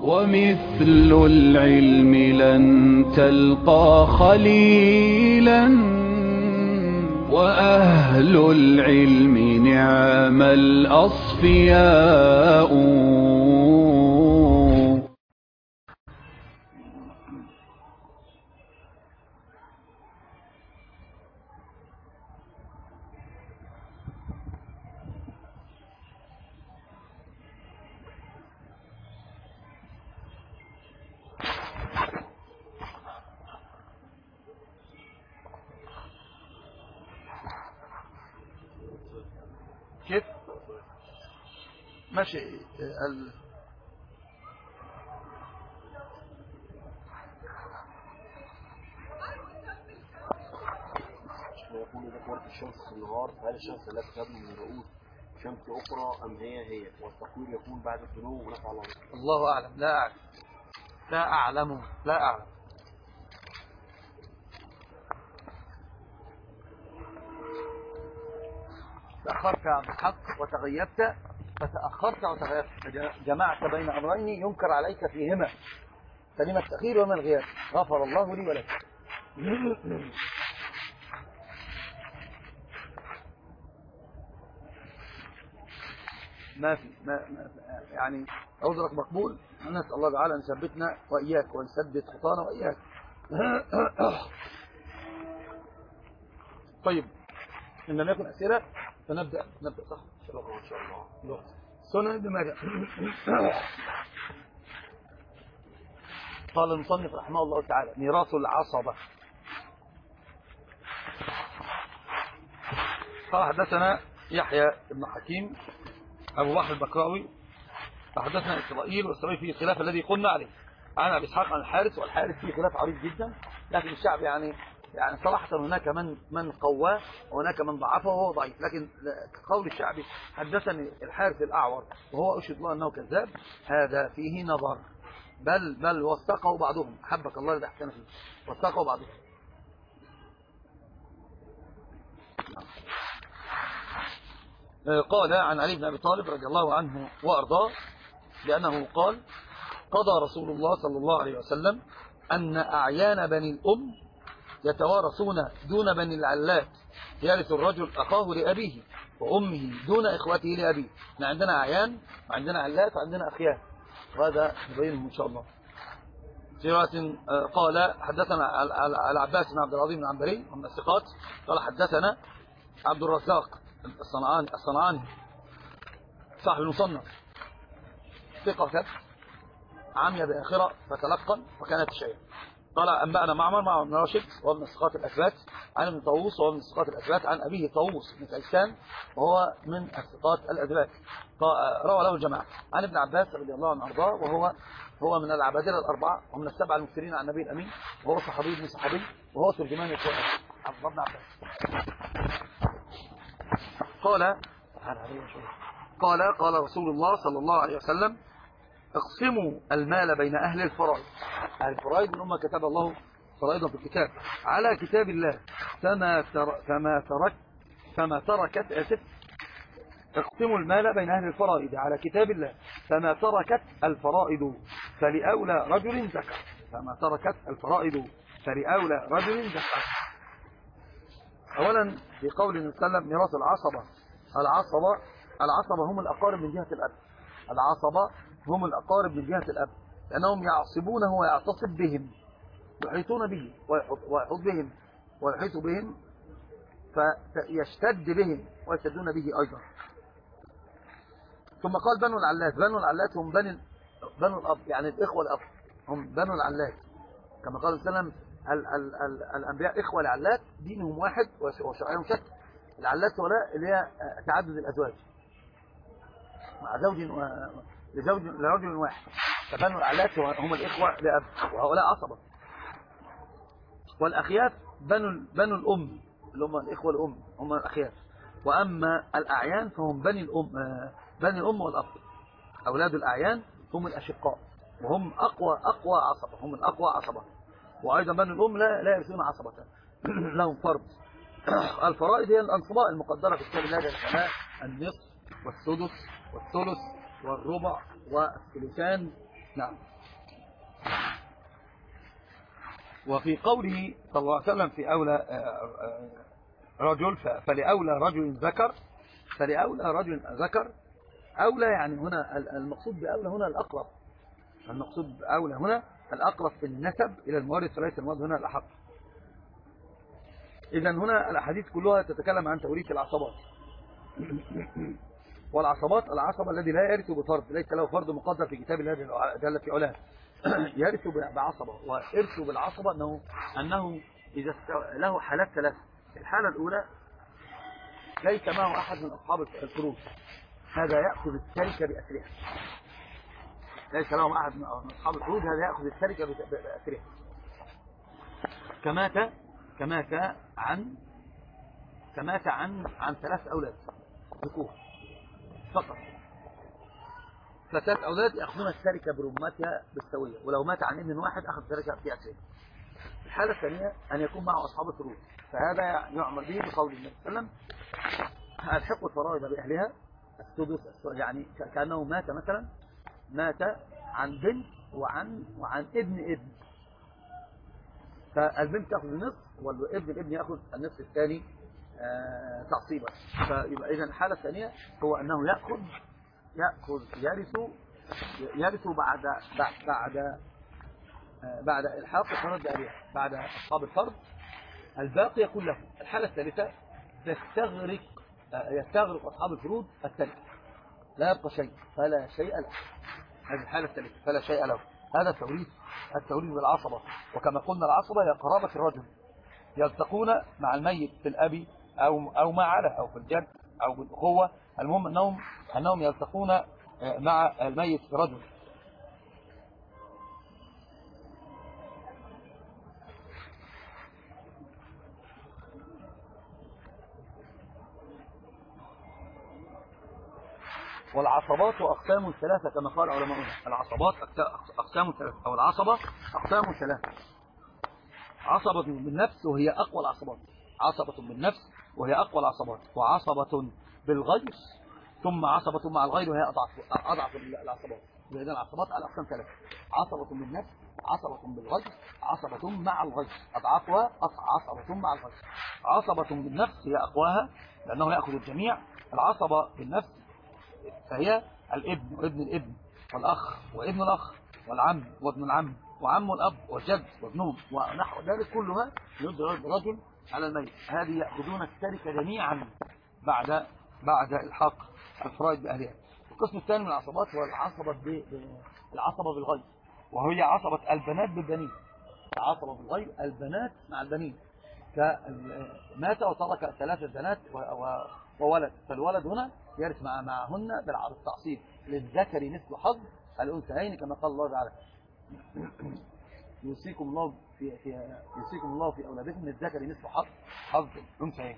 ومثل العلم لن تلقى خليلا، وأهل العلم نعم الأصفياء. كيف ماشي ويكون إذا كانت الشمس في النهار فهل الشمس التي تبدو من رؤوس شمس أخرى أم هي والتقوير يكون بعد الطلوع ونفع الله؟ الله أعلم. لا أعلم. تأخرت عن الحق وتغيبت، فتأخرت وتغيبت، جمعت بين أمرين ينكر عليك فيهما، فلما التأخير وما الغياب؟ غفر الله لي ولك. ما في يعني عذرك مقبول. نسأل الله تعالى أن يثبتنا وإياك ويثبت خطانا وإياك. طيب، إن لم يكن أسئلة فنبدأ صح؟ إن شاء الله. سنن ابن ماجه. قال المصنف رحمه الله تعالى: ميراث العصبة. قال حدثنا يحيى بن حكيم أبو بكر البكراوي، فحدثنا إسرائيل، وإسرائيل فيه خلاف الذي قلنا عليه، عن أبي إسحاق عن الحارث، والحارث فيه خلاف عريض جدا، لكن الشعب يعني صراحة هناك من قواه وهناك من ضعفه وهو ضعيف، لكن قول الشعب حدثني الحارث الأعور وهو أشهد الله أنه كذاب، هذا فيه نظر، بل وثقه بعضهم، أحبك الله الذي أحسن فيه، وثقه بعضهم. قال عن علي بن أبي طالب رضي الله عنه وأرضاه لأنه قال: قضى رسول الله صلى الله عليه وسلم أن أعيان بني الأم يتوارثون دون بني العلات، يرث الرجل أخاه لأبيه وأمه دون إخوته لأبيه. احنا عندنا أعيان وعندنا علات وعندنا أخيان، وهذا نبينه إن شاء الله. في رواية قال حدثنا العباس بن عبد العظيم بن عنبري ومن الثقات، قال حدثنا عبد الرزاق الصنعاني صاحب المصنف، ثقة كتب، عمي بآخرة فتلقن وكانت شيئا. قال أنبأنا معمر بن راشد وابن الثقات الأثبات عن ابن طاووس وابن الثقات الأثبات عن أبيه طاووس بن كيسان وهو من الثقات الأثبات، روى له الجماعة عن ابن عباس رضي الله عنه وارضاه، وهو من العبادلة الأربعة ومن السبع المكثرين عن النبي الأمين، وهو صحابي ابن صحابي، وهو ترجمان القرآن عبد الله بن عباس. قال رسول الله صلى الله عليه وسلم: اقسموا المال بين أهل الفرائض. أهل الفرائض من أمة كتب الله فرائضا في الكتاب على كتاب الله فما تركت اقسموا المال بين أهل الفرائض على كتاب الله فما تركت الفرائض فلأولى رجل ذكر. فما تركت الفرائض فلأولى رجل ذكر. أولا في قول النبي صلى الله عليه وسلم: ميراث العصبة هم الأقارب من جهة الأب. العصبة هم الأقارب من جهة الأب، لأنهم يعصبونه ويعتصب بهم، يحيطون به ويحيط بهم فيشتد بهم ويشتدون به أيضا. ثم قال: بنو العلات هم بنو الأب، يعني الإخوة الأب هم بنو العلات، كما قال صلى الله عليه وسلم: الأنبياء إخوة العلات، دينهم واحد وشرعهم شتى. العلات ولا اللي هي تعدد الأزواج مع لرجل واحد، فبنو العلات هم الإخوة لأب، وهؤلاء عصبة. والأخياف بنو الأم اللي هم الإخوة الأم، هم الأخياف. وأما الأعيان فهم بني الأم والأب. أولاد الأعيان هم الأشقاء، وهم أقوى عصبة، هم الأقوى عصبة. وأيضا بني الأم لا يرثون عصبة، لهم فرض. الفرائض هي الأنصباء المقدرة في كتاب الله جل وعلا: النصف والسدس والثلث والربع والثلثان. نعم. وفي قوله صلى الله عليه وسلم في أولى رجل فلأولى رجل ذكر أولى، يعني هنا المقصود بأولى هنا الأقرب، المقصود بأولى هنا الأقرب في النسب إلى الموارث وليس الموارث هنا الأحق. إذن هنا الأحاديث كلها تتكلم عن توريث العصبات. والعصبات العصبة الذي لا يرث بفرض، ليس له فرض مقدر في كتاب الله جل في علاه، يرث بعصبة. وإرث بالعصبة أنه إذا له حالات ثلاثة. الحالة الأولى ليس معه أحد من أصحاب الفروض، هذا يأخذ التركة بأسرها. ليس له أحد من أصحاب الفروض، هذا يأخذ التركة بأسرها. كمات عن 3 أولاد ذكور فقط، ف3 أولاد يأخذون التركة برمتها بالسوية، ولو مات عن ابن واحد أخذ التركة في أسرها. الحالة الثانية أن يكون معه أصحاب الفروض، فهذا يعمل به بقول النبي صلى الله عليه وسلم الحقوا الفرائض بأهلها السدس، يعني كأنه مات مثلا عن بنت وعن ابن، فالبنت تأخذ النصف والابن يأخذ النصف الثاني تعصيبا. فيبقى إذن الحالة الثانية هو أنه يرث بعد إلحاق الفرض بأهلها، بعد أصحاب الفرض الباقي يكون له. الحالة الثالثة يستغرق أصحاب الفروض التركة، لا يبقى شيء، فلا شيء له. هذه الحالة الثالثة فلا شيء له. هذا التوريث بالعصبة. وكما قلنا العصبة هي قرابة الرجل، يلتقون مع الميت في الأب أو مع عله أو في الجد أو بالأخوة، المهم أنهم يلتقون مع الميت في رجل. والعصبات أقسام 3 كما قال علماؤنا. العصبات أقسام 3، أو العصبة أقسام 3. عصبة بالنفس وهي أقوى العصبات، عصبة بالنفس وهي أقوى العصبات، وعصبة بالغير، ثم عصبة مع الغير وهي أضعف العصبات. إذن العصبات على أقسام 3: عصبة بالنفس، عصبة بالغير، عصبة مع الغير، أضعفها عصبة مع الغير. عصبة بالنفس هي أقواها لأنه يأخذ الجميع. العصبة بالنفس فهي الابن وابن الابن والأخ وابن الأخ والعم وابن العم وعم الأب والجد وابنهم ونحو ذلك، كلها يدرج رجل على الميت. هذه يأخذون التركة جميعا بعد الحاق الفرائض بأهلها. القسم الثاني من العصبات هو العصبة بالغير، وهي عصبة البنات بالبنين. العصبة بالغير البنات مع البنين، مات وترك 3 بنات وولد، فالولد هنا يرث معهن بالتعصيب، للذكر مثل حظ الأنثيين كما قال الله تعالى يوصيكم الله في أولادكم للذكر مثل حظ الأنثيين.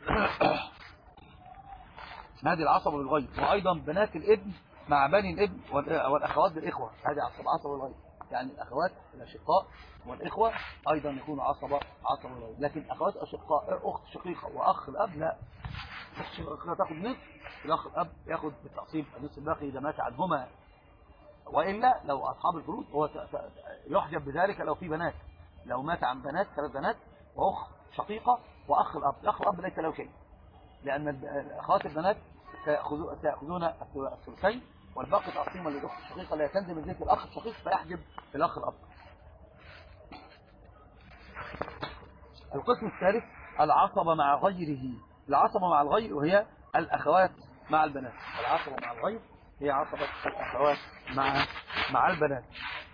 هذه العصبة بالغير. وأيضا بنات الابن مع بني الابن والأخوات بالإخوة، هذه عصبة بالغير، يعني الأخوات الأشقاء والإخوة أيضا يكون عصبة بالغير. لكن أخوات أشقاء، أخت شقيقة وأخ الأب لا، أخت شقيقة تأخذ نصف، الأخ الأب يأخذ بالتعصيب النصف الباقي إذا مات عنهما، وإلا لو أصحاب الفروض هو يحجب بذلك لو في بنات، لو مات عن بنات 3 بنات وأخت شقيقة وأخ الأب. الأخ الأب ليس له شيء، لأن أخوات البنات سيأخذون الثلثين والباقي تعصيما للأخت الشقيقة لا تنزل من ذلك الأخ الشقيق فيحجب الأخ الأب. القسم الثالث العصبة مع غيره. العصبة مع الغير وهي الأخوات مع البنات. العصبة مع الغير هي عصبة الأخوات مع البنات.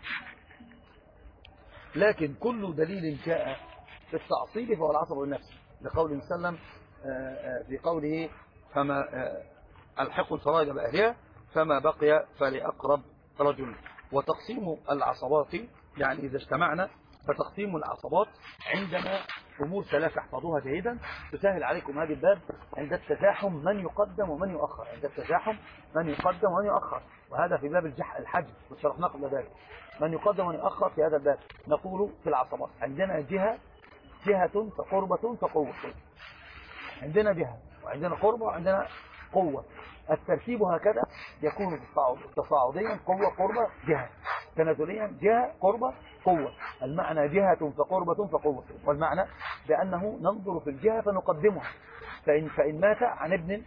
لكن كل دليل جاء في التعصيب فهو العصبة بالنفس، لقول النبي صلى الله عليه وسلم في قوله فما الحقوا الفرائض بأهلها فما بقي فلأقرب رجل. وتقسيم العصبات يعني إذا اجتمعنا فتقسيم العصبات عندنا أمور 3 احفظوها جيدا تسهل عليكم هذا الباب. عند التزاحم من يقدم ومن يؤخر، عند التزاحم من يقدم ومن يؤخر، وهذا في باب الحج وشرحنا قبل ذلك. من يقدم ومن يؤخر في هذا الباب نقول في العصبات عندنا جهة فقربة فقوة. عندنا جهة وعندنا قربة وعندنا قوة. الترتيب هكذا يكون تصاعديا: قوة قربة جهة. تنازليا، جهة قربة قوة. المعنى جهة فقربة فقوة، والمعنى بأنه ننظر في الجهة فنقدمها. فإن مات عن ابن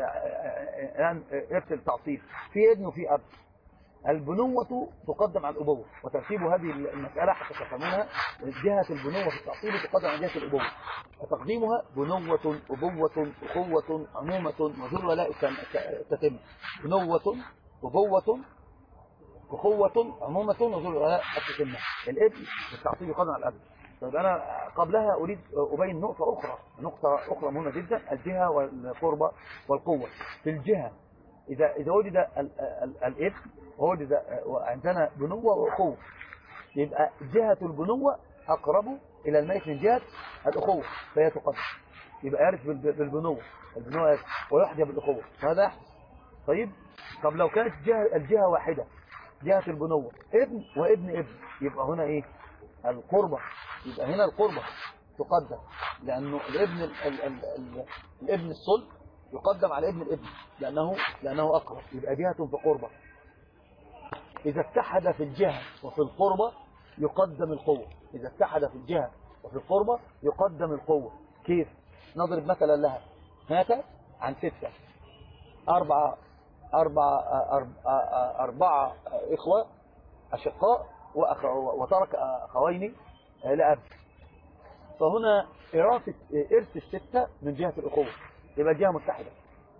إرث التعصيب، في ابن وفي أب، البنوة تقدم على الأبوة. وترتيب هذه المسألة حتى تفهمونها، جهة البنوة في التعصيب تقدم على جهة الأبوة، وتقديمها بنوة أبوة أخوة عمومة وذل ولاء تتم. بنوة أبوة أخوة عمومة وذل ولاء تتم. الابن في التعصيب يقدم على الأب. طيب أنا قبلها أريد أبين نقطة أخرى مهمة جدا، الجهة والقربة والقوة. في الجهة إذا وجد الابن ووجد عندنا بنوة وأخوة، يبقى جهة البنوة أقرب إلى الميت من جهة الأخوة، فهي تقدم، يبقى يرث بالبنوة، البنوة ويحجب بالأخوة، فهذا يحدث. طب لو كانت الجهة واحدة، جهة البنوة ابن وابن ابن، يبقى هنا إيه؟ القربة. يبقى هنا القربة تقدم، لأنه الابن الصلب يقدم على ابن الابن لأنه أقرب، يبقى جهة فقربة. إذا اتحد في الجهة وفي القربة يقدم القوة. إذا اتحد في الجهة وفي القربة يقدم القوة. كيف؟ نضرب مثلا لها، مات عن 6، 4 إخوة أشقاء وترك أخوين لأب، فهنا إرث 6 من جهة الأخوة، يبقى جهة متحدة.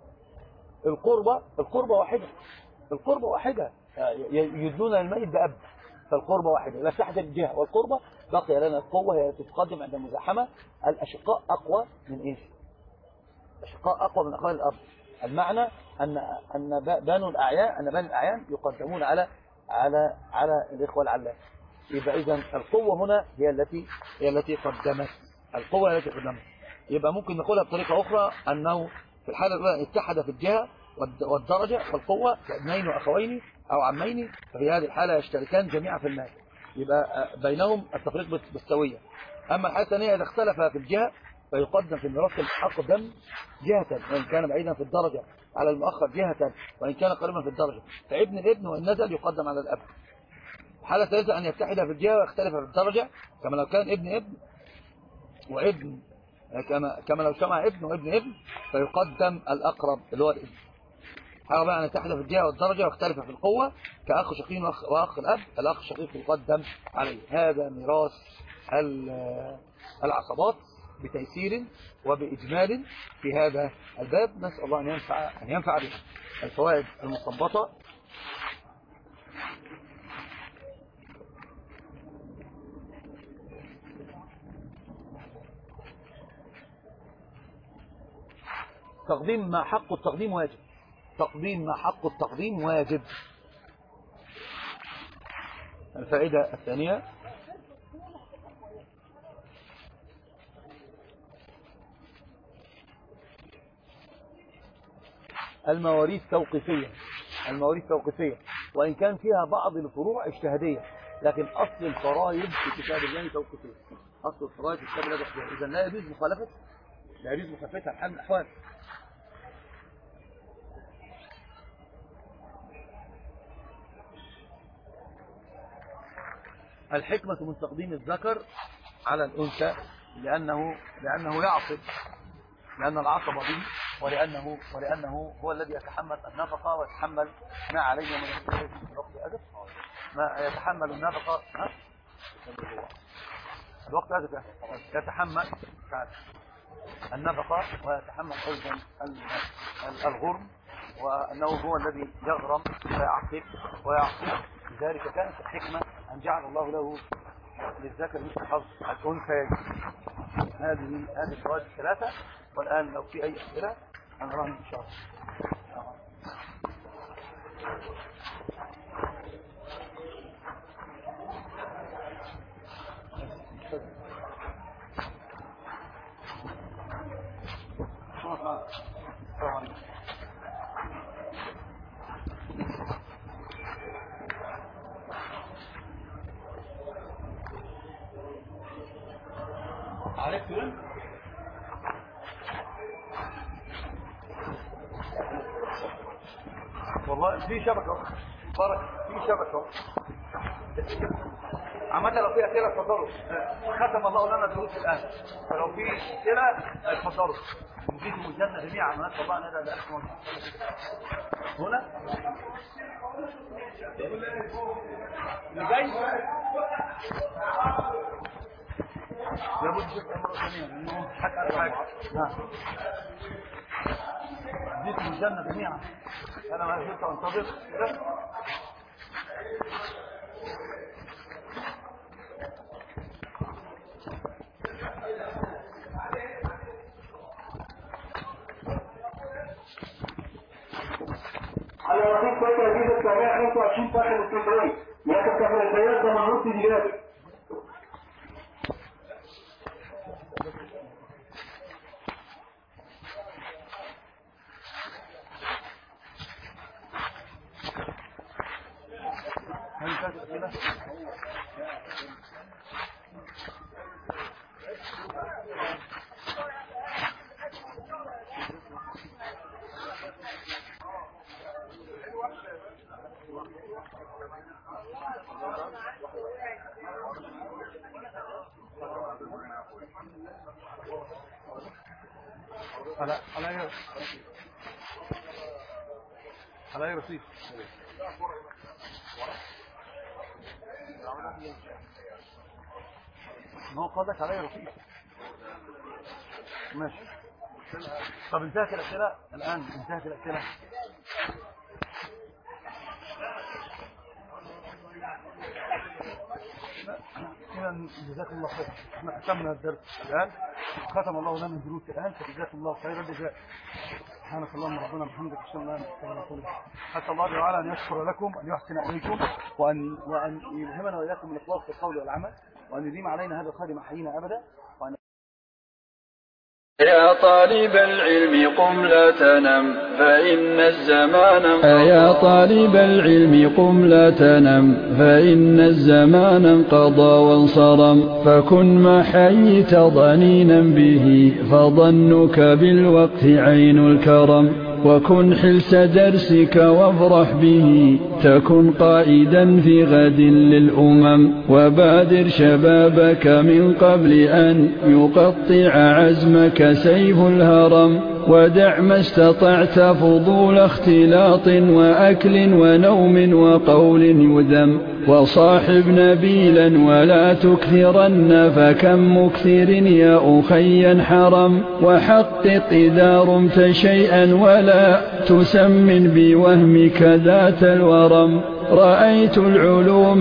القربة واحدة يدلون الميت بأب، فالقربة واحدة، لا تحدث الجهة والقربة. بقي لنا القوة هي تتقدم عند المزاحمة. الأشقاء أقوى من إيش؟ الأشقاء أقوى من أخوان الأب. المعنى أن بنو الأعيان يقدمون على الإخوة العلام. يبقى إذن القوة هنا هي التي قدمت. القوة التي قدمت. يبقى ممكن نقولها بطريقة أخرى، أنه في الحالة الأولى اتحد في الجهة والدرجة والقوة كابنين وأخوين أو عمين، ففي هذه الحالة يشتركان جميعا في المال، يبقى بينهم التفريق بالسوية. أما الحالة الثانية إذا اختلف في الجهة فيقدم في الميراث الأقدم جهة، وإن كان بعيدا في الدرجة على المؤخر جهة، وإن كان قريبا في الدرجة، فابن الابن وإن نزل يقدم على الأب. الحالة الثالثة أن يتحد في الجهة ويختلف في الدرجة، كما لو كان ابن وابن، كما لو جمع ابن وابن ابن فيقدم الأقرب اللي هو الابن. حاول بقى أن يتحد في الجهة والدرجة واختلف في القوة كأخ شقيق وأخ الأب، الأخ الشقيق يقدم عليه. هذا ميراث العصبات بتيسير وبإجمال في هذا الباب. نسأل الله أن ينفع بها. الفوائد المستنبطة: تقديم ما حق التقديم واجب. تقديم ما حق التقديم واجب. الفائدة الثانية: المواريث توقيفية. المواريث توقيفية، وإن كان فيها بعض الفروع اجتهادية، لكن أصل الفرائض في كتاب الله توقيفية. أصل الفرائض في كتاب الله توقيفية، إذا لا يجوز مخالفتها بحال من الأحوال. الحكمة من تقديم الذكر على الأنثى لأنه يعصب، لأن العصب به، ولأنه هو الذي يتحمل النفقة ويتحمل ما عليه من الوقت أجل، ما يتحمل النفقة. الوقت أجل يتحمل النفقة ويتحمل أيضا الغرم، وأنه هو الذي يغرم ويعصب. لذلك كانت الحكمة أن جعل الله له للذكر مثل حظ الأنثيين. هذه الفوائد الثلاثة. والآن لو في أي أسئلة هنراها إن شاء الله. عرفت والله في شبكة، في شبكة. عامة لو في أسئلة اتفضلوا. ختم الله لنا دروس الآن، فلو في أسئلة اتفضلوا. نجيكم الجنة جميعا ونسأل الله أن يدعى بألف وجه. هنا اللي جاي لابد نشوف أمر جميعا إنهم حتى على حاجة. نجيكم الجنة جميعا. أنا ما زلت أنتظر على رصيد فترة جديدة 925 فاخر الاسكندرية مركز كفر الزيات ده منروس ديجات. على رصيد ما هو قصدك علي رصيد. ماشي. طب انتهت الأسئلة الآن؟ انتهت الأسئلة؟ إذا جزاكم الله خير. احنا ختمنا الدرس الآن، ختم الله لنا الدروس الآن، فجزاكم الله خير الجزاء. سبحانك اللهم ربنا بحمدك اشهد ان لا اله الا انت حتى الله تعالى ان يشكر لكم، ان يحسن اليكم، وان يلهمنا واياكم الاخلاص في القول والعمل، وان يديم علينا هذا الخير ما حيينا ابدا. يا طالب العلم قم لا تنم فإن الزمان يا طالب العلم قم لا تنم فإن الزمان انقضى وانصرم، فكن ما حييت ضنينا به فظنك بالوقت عين الكرم، وكن حلس درسك وافرح به تكن قائدا في غد للأمم، وبادر شبابك من قبل أن يقطع عزمك سيف الهرم، ودع ما استطعت فضول اختلاط وأكل ونوم وقول يذم، وصاحب نبيلا ولا تكثرن فكم مكثر يا أخي حرم، وحقق إذا رمت شيئا ولا تسمن بوهمك ذات الورم، رأيت العلوم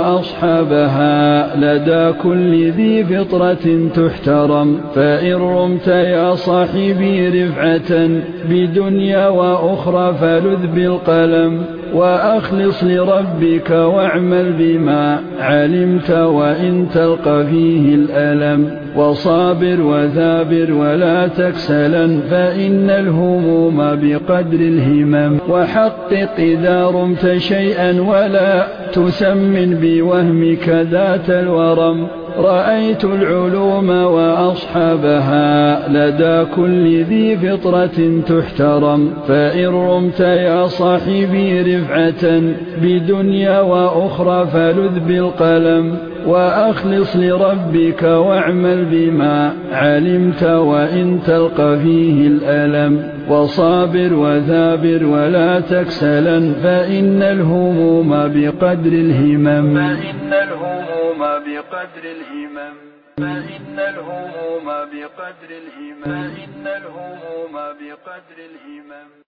وأصحابها لدى كل ذي فطرة تحترم، فإن رمت يا صاحبي رفعة بدنيا وأخرى فلذ بالقلم، وأخلص لربك واعمل بما علمت وإن تلقى فيه الألم، وصابر وثابر ولا تكسلا فإن الهموم بقدر الهمم، وحقق إذا رمت شيئا ولا تسمن بوهمك ذات الورم، رأيت العلوم وأصحابها لدى كل ذي فطرة تحترم، فإن رمت يا صاحبي رفعة بدنيا وأخرى فلذ بالقلم، وأخلص لربك واعمل بما علمت وإن تلقى فيه الألم، وصابر وثابر ولا تكسلا فإن الهموم بقدر الهمم، فإن الهموم بقدر الهمم، فإن الهموم بقدر الهمم، فإن الهموم بقدر الهمم.